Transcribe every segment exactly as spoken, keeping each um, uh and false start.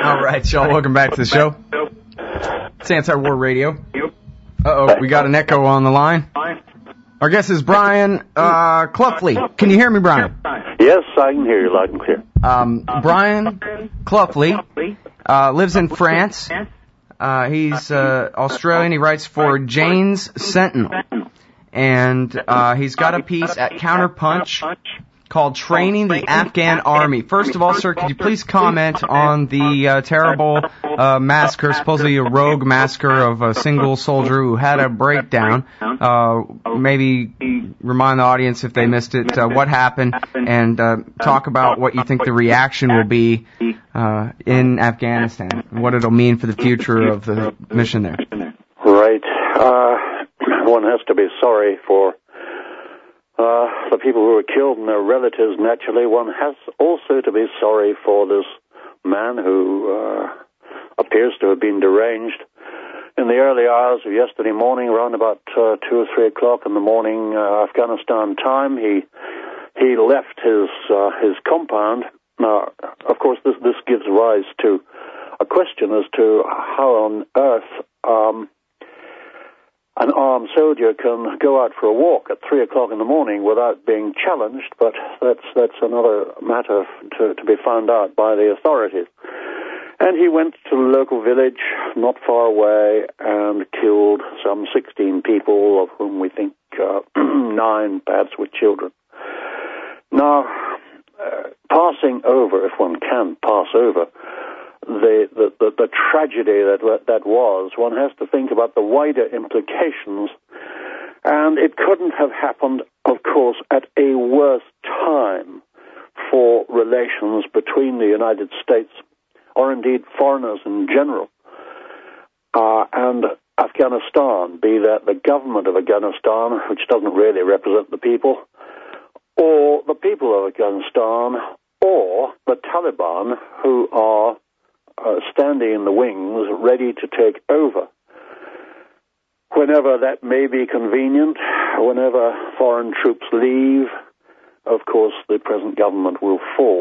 All right, y'all, welcome back to the show. It's Anti-War Radio. Uh-oh, we got an echo on the line. Our guest is Brian uh, Cloughley. Can you hear me, Brian? Yes, I can hear you loud and clear. Um, Brian Cloughley uh, lives in France. Uh, he's uh, Australian. He writes for Jane's Sentinel. And uh, he's got a piece at Counterpunch called Training the Afghan Army. First of all, sir, could you please comment on the uh, terrible uh, massacre, supposedly a rogue massacre of a single soldier who had a breakdown? Uh, maybe remind the audience, if they missed it, uh, what happened, and uh, talk about what you think the reaction will be uh, in Afghanistan, and what it'll mean for the future of the mission there. Right. Uh, one has to be sorry for Uh, the people who were killed and their relatives. Naturally, one has also to be sorry for this man who uh, appears to have been deranged. In the early hours of yesterday morning, around about uh, two or three o'clock in the morning, uh, Afghanistan time, he he left his uh, his compound. Now, of course, this this gives rise to a question as to how on earth Um, an armed soldier can go out for a walk at three o'clock in the morning without being challenged, but that's that's another matter to, to be found out by the authorities. And he went to the local village not far away and killed some sixteen people, of whom we think uh, nine perhaps were children. Now, uh, passing over, if one can pass over, The, the, the, the tragedy that that was, one has to think about the wider implications. And it couldn't have happened, of course, at a worse time for relations between the United States, or indeed foreigners in general, uh, and Afghanistan, be that the government of Afghanistan, which doesn't really represent the people, or the people of Afghanistan, or the Taliban, who are Uh, standing in the wings, ready to take over. Whenever that may be convenient, whenever foreign troops leave, of course, the present government will fall.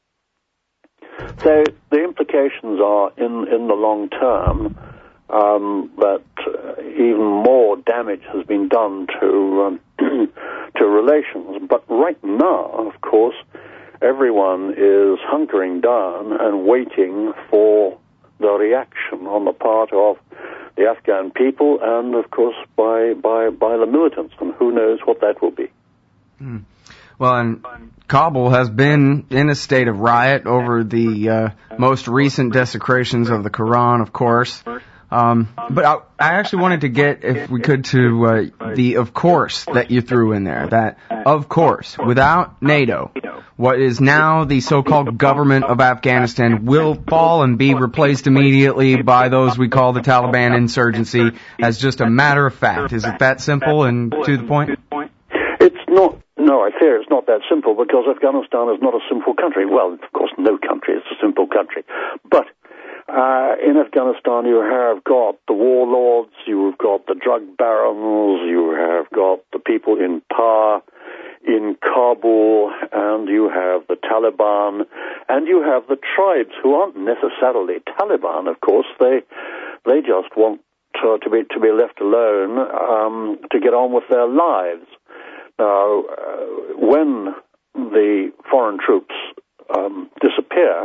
So the implications are, in, in the long term, um, that uh, even more damage has been done to um, to relations. But right now, of course, everyone is hunkering down and waiting for the reaction on the part of the Afghan people and, of course, by by, by the militants, and who knows what that will be. Mm. Well, and Kabul has been in a state of riot over the uh, most recent desecrations of the Quran, of course. Um, but I, I actually wanted to get, if we could, to uh, the of course that you threw in there. That, of course, without NATO, what is now the so-called government of Afghanistan will fall and be replaced immediately by those we call the Taliban insurgency, as just a matter of fact. Is it that simple and to the point? It's not. No, I fear it's not that simple, because Afghanistan is not a simple country. Well, of course, no country is a simple country. But Uh, in Afghanistan, you have got the warlords, you've got the drug barons, you have got the people in power in Kabul, and you have the Taliban, and you have the tribes, who aren't necessarily Taliban, of course. They they just want to, to be to be left alone um, to get on with their lives. Now, uh, when the foreign troops um, disappear,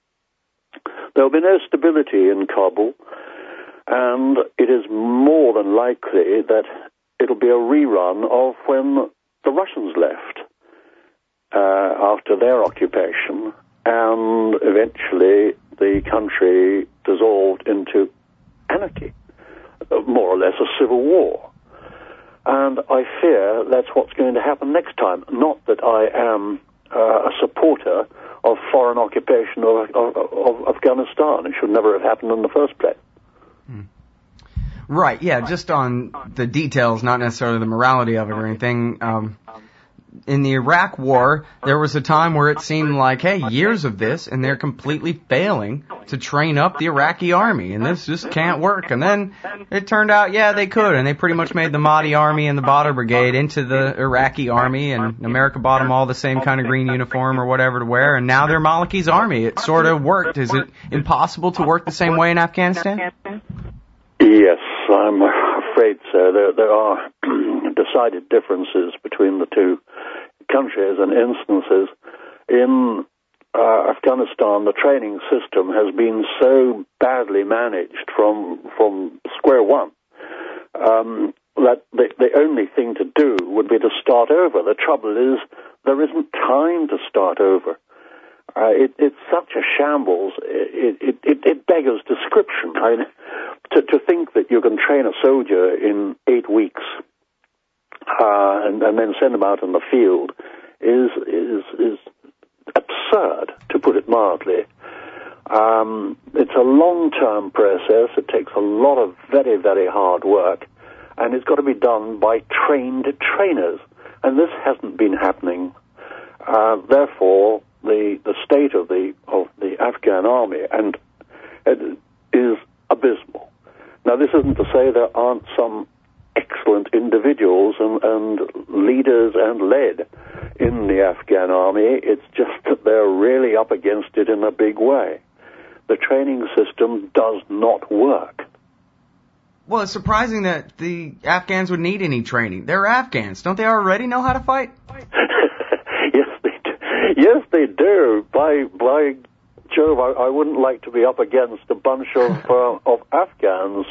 there will be no stability in Kabul, and it is more than likely that it'll be a rerun of when the Russians left uh, after their occupation, and eventually the country dissolved into anarchy, more or less a civil war. And I fear that's what's going to happen next time. Not that I am uh, a supporter of foreign occupation of, of, of Afghanistan. It should never have happened in the first place. Hmm. Right, yeah, just on the details, not necessarily the morality of it or anything. Um, in the Iraq War, there was a time where it seemed like, hey, years of this, and they're completely failing to train up the Iraqi army, and this just can't work. And then it turned out, yeah, they could, and they pretty much made the Mahdi army and the Badr brigade into the Iraqi army, and America bought them all the same kind of green uniform or whatever to wear, and now they're Maliki's army. It sort of worked. Is it impossible to work the same way in Afghanistan? Yes, I'm afraid so. There, there are decided differences between the two countries and instances. In uh, Afghanistan, the training system has been so badly managed from from square one um, that the, the only thing to do would be to start over. The trouble is there isn't time to start over. Uh, it, it's such a shambles, it, it, it, it beggars description. I mean, to, to think that you can train a soldier in eight weeks uh, and, and then send him out in the field is is, is absurd, to put it mildly. Um, it's a long-term process. It takes a lot of very, very hard work, and it's got to be done by trained trainers, and this hasn't been happening. Uh, therefore, the the state of the of the Afghan army and it is abysmal. Now, this isn't to say there aren't some excellent individuals and, and leaders and led in the Afghan army. It's just that they're really up against it in a big way. The training system does not work. Well, it's surprising that the Afghans would need any training. They're Afghans. Don't they already know how to fight? Yes, they do. Yes, they do. By by Jove, I, I wouldn't like to be up against a bunch of uh, of Afghans,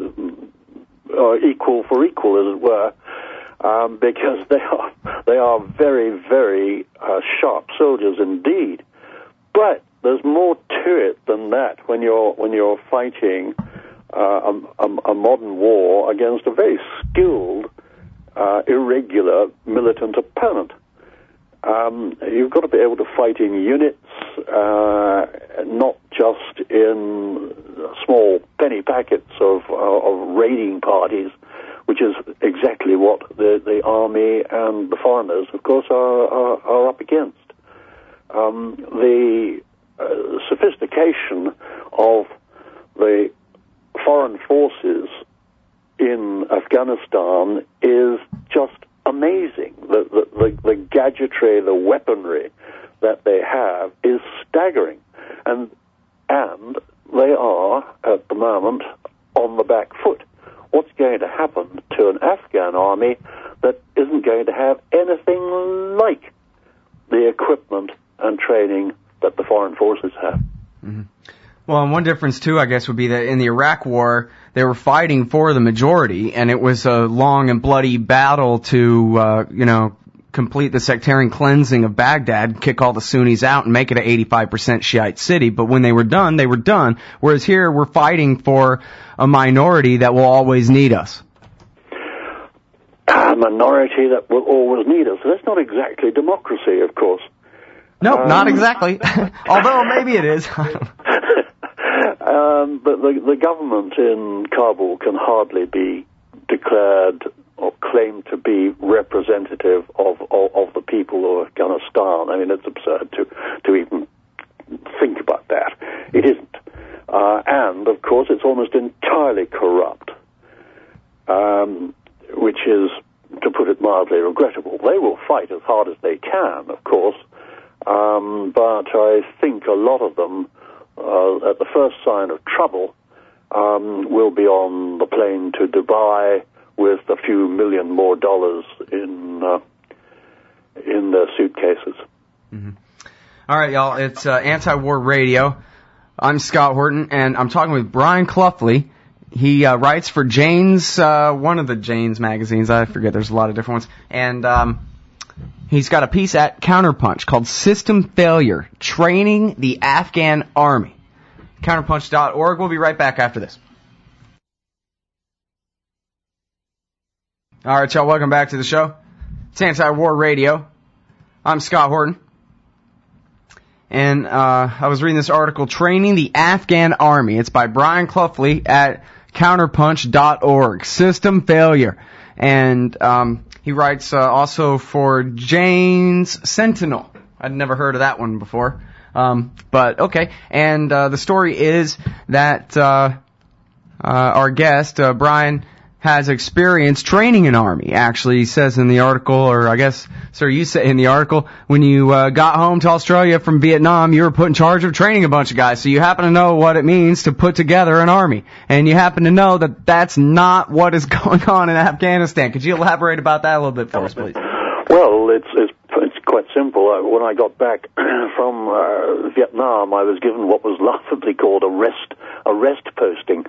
uh, equal for equal, as it were, um, because they are they are very, very uh, sharp soldiers indeed. But there's more to it than that when you're when you're fighting uh, a, a, a modern war against a very skilled, uh, irregular militant opponent. Um, you've got to be able to fight in units, uh, not just in small penny packets of, uh, of raiding parties, which is exactly what the, the army and the foreigners, of course, are, are, are up against. Um, the uh, sophistication of the foreign forces in Afghanistan is just amazing. The, the, the, the gadgetry, the weaponry that they have is staggering. And, and they are, at the moment, on the back foot. What's going to happen to an Afghan army that isn't going to have anything like the equipment and training that the foreign forces have? Mm-hmm. Well, and one difference, too, I guess, would be that in the Iraq War, they were fighting for the majority, and it was a long and bloody battle to, uh, you know, complete the sectarian cleansing of Baghdad, kick all the Sunnis out, and make it an eighty-five percent Shiite city. But when they were done, they were done. Whereas here, we're fighting for a minority that will always need us. A minority that will always need us. That's not exactly democracy, of course. No, um, not exactly. Although maybe it is. Um, but the, the government in Kabul can hardly be declared or claimed to be representative of, of, of the people of Afghanistan. I mean, it's absurd to, to even think about that. It isn't. Uh, and, of course, it's almost entirely corrupt, um, which is, to put it mildly, regrettable. They will fight as hard as they can, of course, um, but I think a lot of them, Uh, at the first sign of trouble, um, will be on the plane to Dubai with a few million more dollars in uh, in their suitcases. Mm-hmm. All right, y'all. It's uh, Anti-War Radio. I'm Scott Horton, and I'm talking with Brian Cloughley. He uh, writes for Jane's, uh, one of the Jane's magazines. I forget. There's a lot of different ones, and um, he's got a piece at Counterpunch called System Failure, Training the Afghan Army. Counterpunch dot org. We'll be right back after this. All right, y'all, welcome back to the show. It's Anti-War Radio. I'm Scott Horton. And uh, I was reading this article, Training the Afghan Army. It's by Brian Cloughley at Counterpunch dot org. System Failure. And um, He writes uh, also for Jane's Sentinel. I'd never heard of that one before. Um, but, okay. And uh, the story is that uh, uh, our guest, uh, Brian, has experience training an army. Actually, he says in the article, or I guess, sir, you say in the article, when you uh, got home to Australia from Vietnam, you were put in charge of training a bunch of guys. So you happen to know what it means to put together an army. And you happen to know that that's not what is going on in Afghanistan. Could you elaborate about that a little bit for us, please? Well, it's, it's, it's quite simple. When I got back from uh, Vietnam, I was given what was laughably called a rest, a rest posting.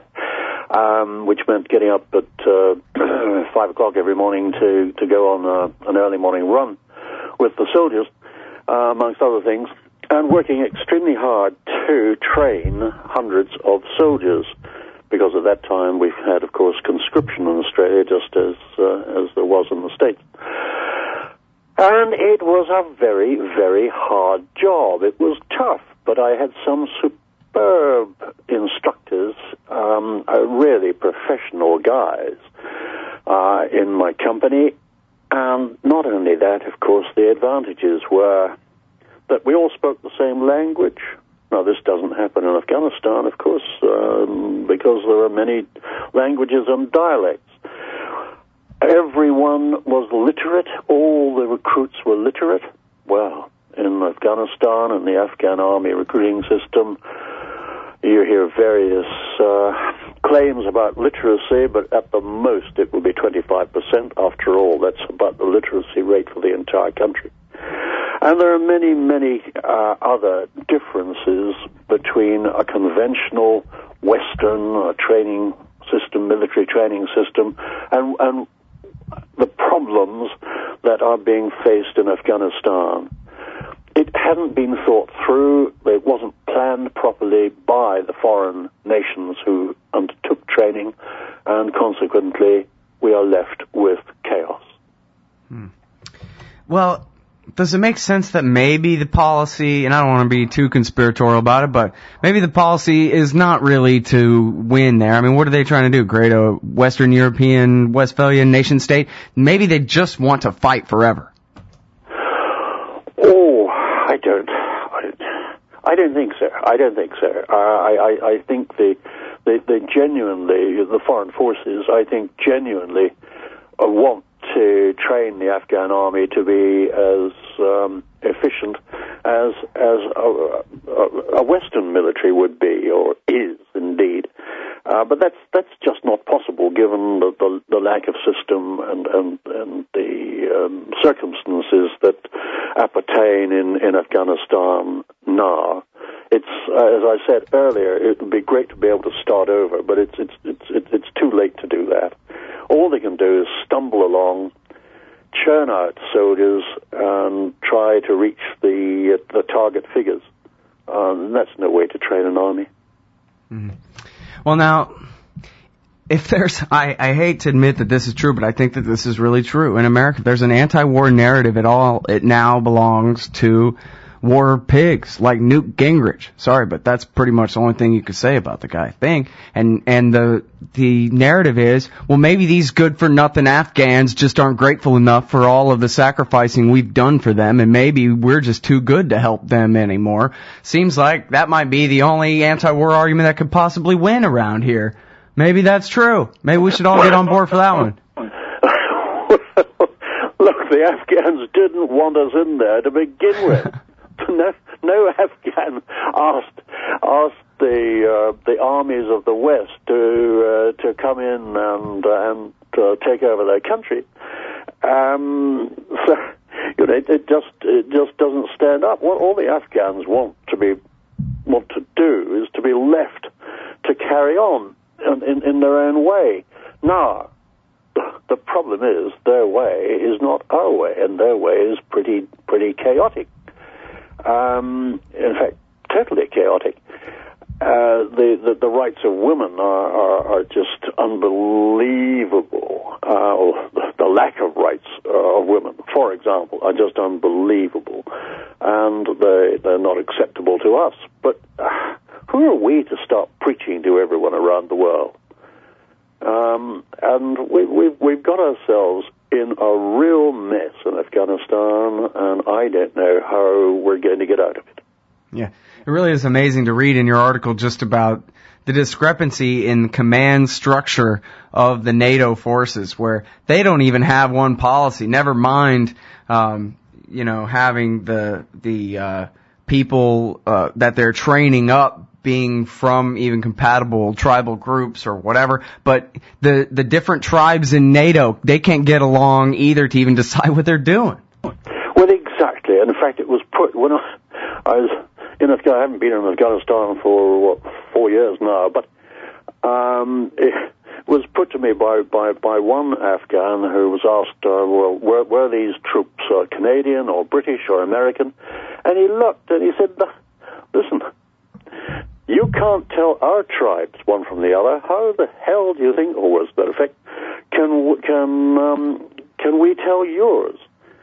Um, which meant getting up at uh, five o'clock every morning to, to go on uh, an early morning run with the soldiers, uh, amongst other things, and working extremely hard to train hundreds of soldiers, because at that time we had, of course, conscription in Australia, just as uh, as there was in the States. And it was a very, very hard job. It was tough, but I had some super superb instructors, um, uh, really professional guys uh, in my company. And not only that, of course, the advantages were that we all spoke the same language. Now, this doesn't happen in Afghanistan, of course, um, because there are many languages and dialects. Everyone was literate. All the recruits were literate. Well, in Afghanistan and the Afghan army recruiting system, you hear various uh, claims about literacy, but at the most it will be twenty-five percent. After all, that's about the literacy rate for the entire country. And there are many, many uh, other differences between a conventional Western uh, training system, military training system, and, and the problems that are being faced in Afghanistan. It hadn't been thought through. It wasn't planned properly by the foreign nations who undertook training, and consequently, we are left with chaos. Hmm. Well, does it make sense that maybe the policy, and I don't want to be too conspiratorial about it, but maybe the policy is not really to win there? I mean, what are they trying to do? Create a Western European, Westphalian nation state? Maybe they just want to fight forever. Oh, I don't, I, I don't think so. I don't think so. Uh, I, I, I think the, the, the genuinely, the foreign forces, I think genuinely uh, want to train the Afghan army to be as um, efficient as as a, a, a Western military would be, or is indeed. Uh, but that's that's just not possible given the, the, the lack of system and and, and the um, circumstances that appertain in, in Afghanistan now. It's uh, as I said earlier, it would be great to be able to start over, but it's it's it's it's, it's too late to do that. All they can do is stumble along, churn out soldiers, and try to reach the uh, the target figures. Um, that's no way to train an army. Mm. Well, now, if there's, I, I hate to admit that this is true, but I think that this is really true. In America, if there's an anti-war narrative at all, it now belongs to war pigs like Newt Gingrich. Sorry, but that's pretty much the only thing you could say about the guy, I think. And and the the narrative is, well, maybe these good-for-nothing Afghans just aren't grateful enough for all of the sacrificing we've done for them, and maybe we're just too good to help them anymore. Seems like that might be the only anti-war argument that could possibly win around here. Maybe that's true. Maybe we should all get on board for that one. Look, the Afghans didn't want us in there to begin with. No, no Afghan asked asked the uh, the armies of the West to uh, to come in and uh, and uh, take over their country. Um, so you know, it, it just it just doesn't stand up. What all the Afghans want to be want to do is to be left to carry on in, in, in their own way. Now, the problem is their way is not our way, and their way is pretty pretty chaotic. Um, in fact, totally chaotic. Uh, the, the the rights of women are are, are just unbelievable. Uh, or the lack of rights uh, of women, for example, are just unbelievable, and they they're not acceptable to us. But uh, who are we to start preaching to everyone around the world? Um, and we, we've we've got ourselves in a real mess in Afghanistan, and I don't know how we're going to get out of it. Yeah, it really is amazing to read in your article just about the discrepancy in command structure of the NATO forces, where they don't even have one policy. Never mind, um, you know, having the the uh, people uh, that they're training up being from even compatible tribal groups or whatever, but the the different tribes in NATO, they can't get along either to even decide what they're doing. Well, exactly. And in fact, it was put when I, I was in Afghanistan. I haven't been in Afghanistan for what, four years now, but um, it was put to me by by by one Afghan who was asked, uh, well, were, were these troops uh, Canadian or British or American? And he looked and he said, listen, you can't tell our tribes one from the other. How the hell do you think, or was that effect, can can um, can we tell yours?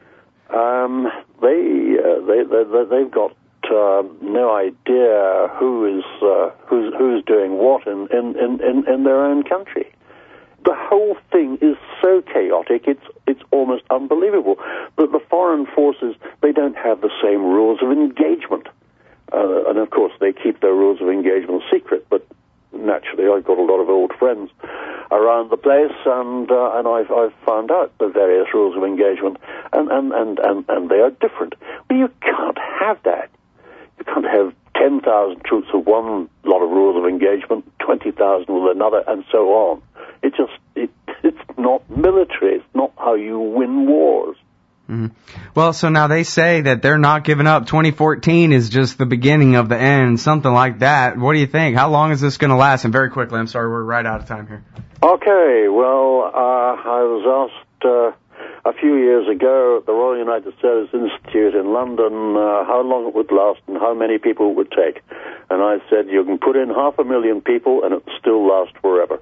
Um, they, uh, they they they've got uh, no idea who is uh, who's who's doing what in, in, in, in their own country. The whole thing is so chaotic, it's it's almost unbelievable. But the foreign forces, they don't have the same rules of engagement. Uh, and of course, they keep their rules of engagement secret. But naturally, I've got a lot of old friends around the place, and uh, and I've I've found out the various rules of engagement, and and, and, and and they are different. But you can't have that. You can't have ten thousand troops with one lot of rules of engagement, twenty thousand with another, and so on. It just it it's not military. It's not how you win wars. Mm-hmm. Well, so now they say that they're not giving up. twenty fourteen is just the beginning of the end, something like that. What do you think? How long is this going to last? And very quickly, I'm sorry, we're right out of time here. Okay, well, uh, I was asked uh, a few years ago at the Royal United Service Institute in London uh, how long it would last and how many people it would take. And I said, you can put in half a million people and it will still last forever.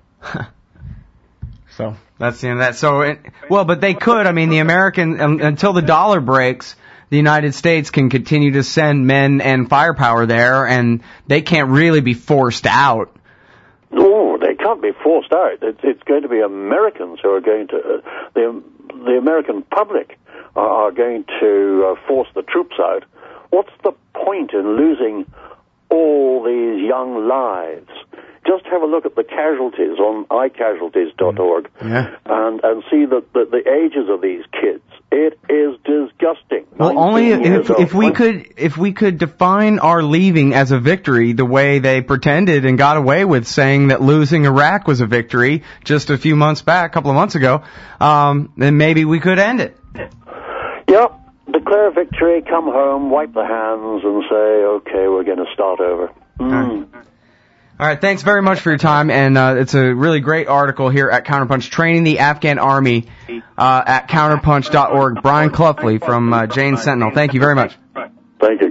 So that's the end of that. So, it, well, but they could. I mean, the American, um, until the dollar breaks, the United States can continue to send men and firepower there, and they can't really be forced out. No, they can't be forced out. It's, it's going to be Americans who are going to, uh, the the American public are, are going to uh, force the troops out. What's the point in losing all these young lives? Just have a look at the casualties on i casualties dot org yeah. and, and see the, the, the ages of these kids. It is disgusting. Well, only if, if we could if we could define our leaving as a victory the way they pretended and got away with saying that losing Iraq was a victory just a few months back, a couple of months ago, um, then maybe we could end it. Yep. Declare victory, come home, wipe the hands, and say, okay, we're going to start over. Mm. All right, thanks very much for your time, and uh, it's a really great article here at Counterpunch, Training the Afghan Army uh, at counterpunch dot org. Brian Cloughley from uh, Jane Sentinel. Thank you very much. Thank you.